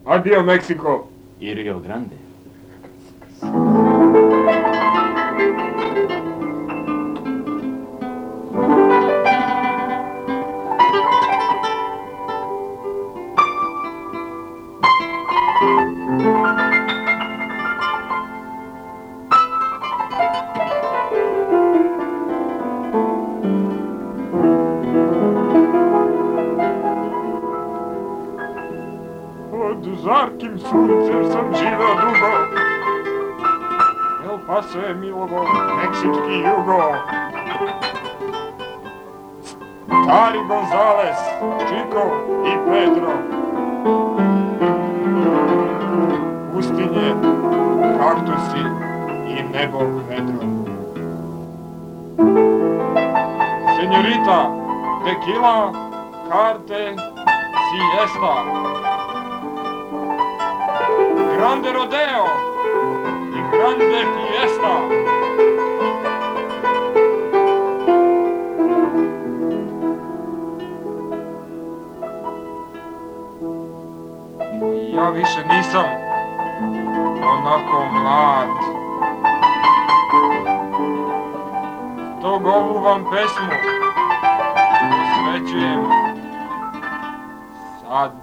Adio, Meksiko. I Rio Grande. Žarkim suncem sam živeo dugo, El Paso je milovo, meksički jugo. Stari Gonzales, Chico i Pedro, pustinje, kaktusi i nebo vedro. Senjorita, tequila, karte, siesta. Grande rodeo i grande fiesta. Ja više nisam onako mlad. Tog ovu vam pesmu posvećujem sad.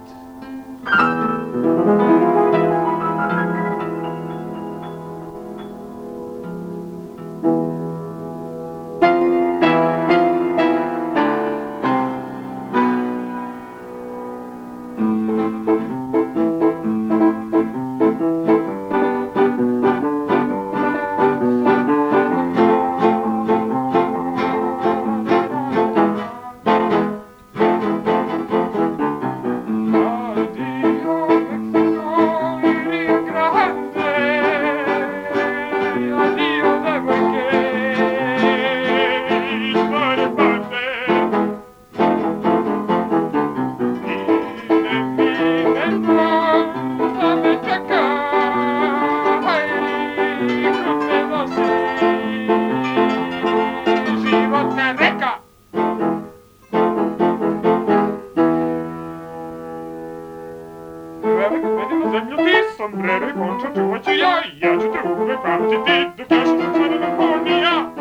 Sombrero i pončo čuvat ću ja ću te uvek pamtiti dok još sam sada na ponija.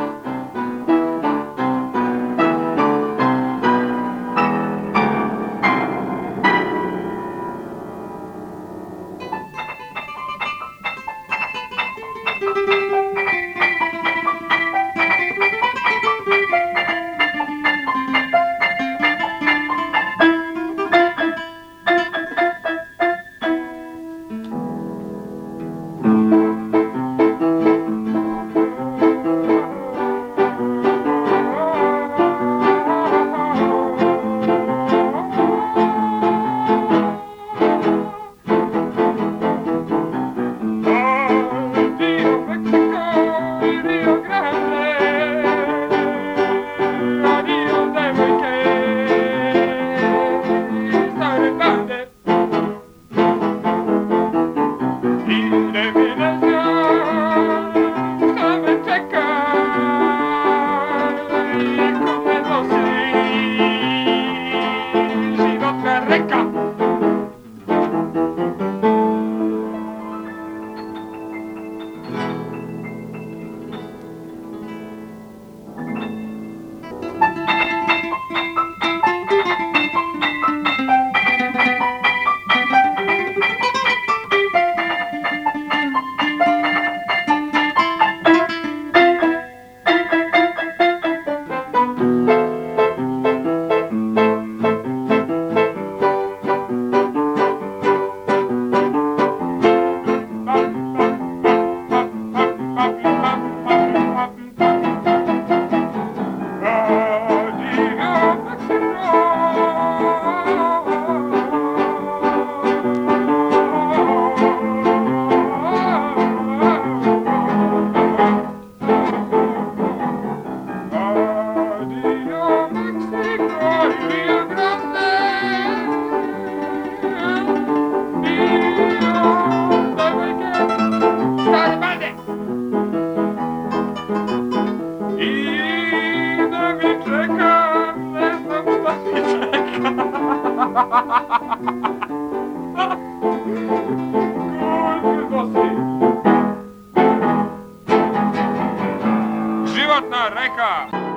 reka.